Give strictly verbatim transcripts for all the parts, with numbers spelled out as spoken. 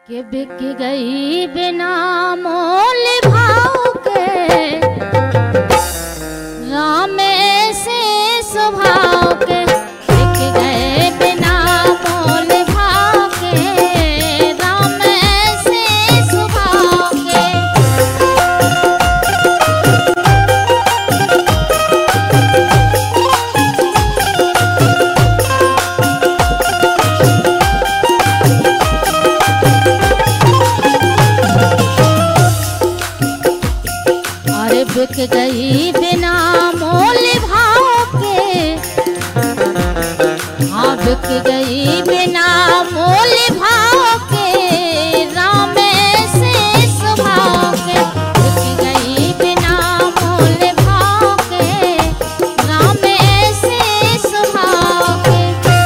के बिक गई बिना मोल भाव के राम से स्वभाव के बिक गए बिना मोल भाव के राम से स्वभाव के। बिक गई बिना मोल भाव के, हाँ बिक गई बिना मोल भाव के राम से स्वभाव के बिक गई बिना मोल भाव के राम से स्वभाव के।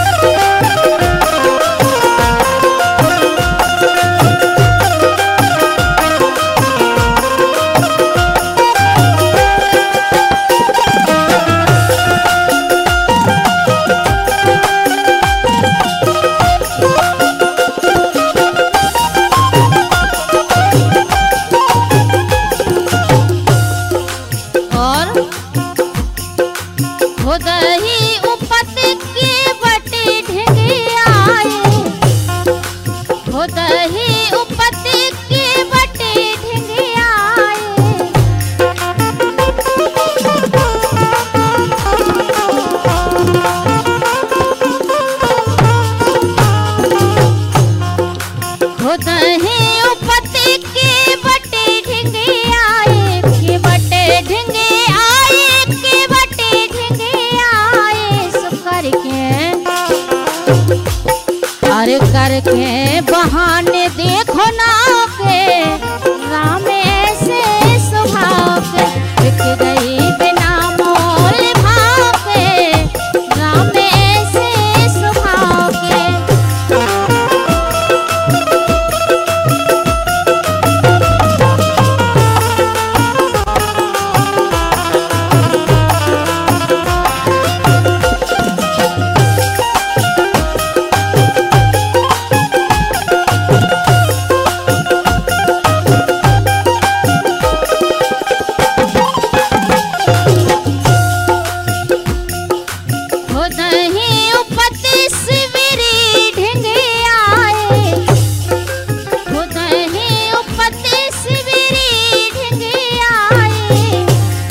खुदही उपत के बटे ढेंगे आए, खुदही उपत के बटे ढेंगे आए। खुदही उपत के बटे ढेंगे आए, के बटे ढेंगे आए, के बटे ढेंगे आए। सब करके अरे करके बहाने देखो ना के राम से स्वभाव के बिक गई बिना मोल भाव के राम से स्वभाव के। खुदही उपत सिविरी ढेंगे आए, खुदही उपत सिविरी ढेंगे आए।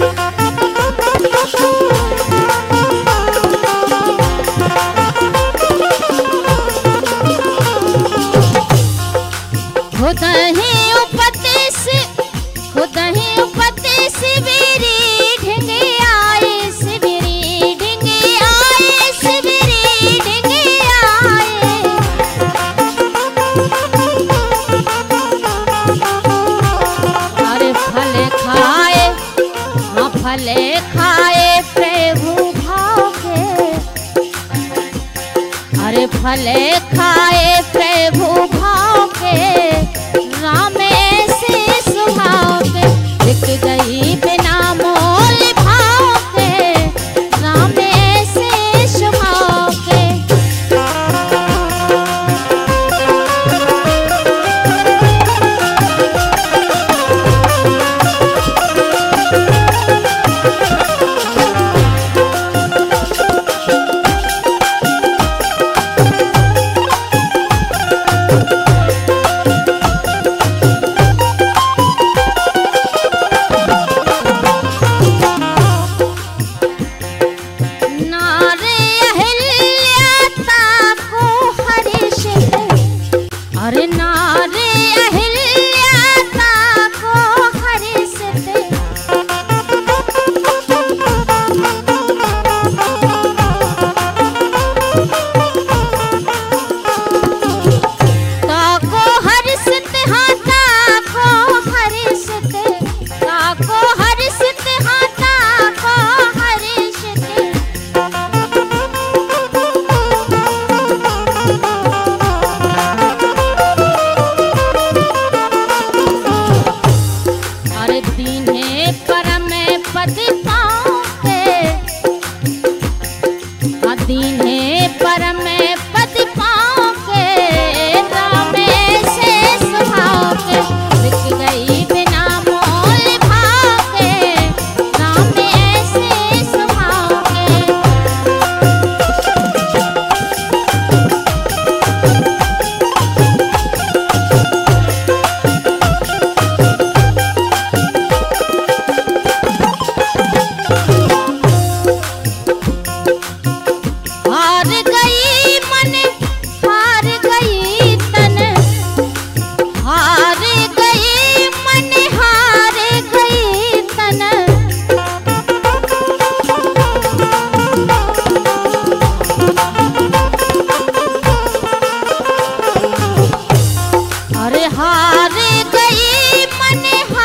खुदही उपत से खुदही उपत सिविरी ढेंगे आए, सिविरी ढेंगे आए, सिविरी ढेंगे आए। अरे फल खाए, हाँ फल खाए प्रभु भाव के, अरे फल खाए प्रभु भाव के राम से स्वभाव के बिक गई बिना मोल भाव के राम से स्वभाव के। नारे अहिल्या को हर्षित, अरे नारे अहिल्या को हर्षित। ताको हर्षित, हाँ ताको हर्षित, ताको हर्षित, हाँ ताको हर्षित। अरे हार गई मन